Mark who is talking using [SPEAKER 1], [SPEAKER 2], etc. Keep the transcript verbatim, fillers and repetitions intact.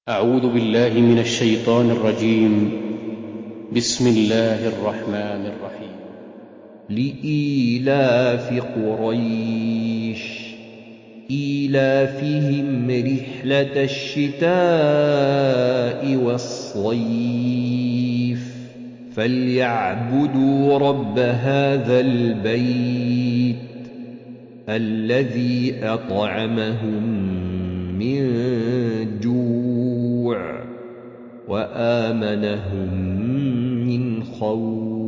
[SPEAKER 1] أعوذ بالله من الشيطان الرجيم. بسم الله الرحمن الرحيم.
[SPEAKER 2] لإيلاف قريش إيلافهم رحلة الشتاء والصيف فليعبدوا رب هذا البيت الذي أطعمهم من جوع وآمنهم من خوف.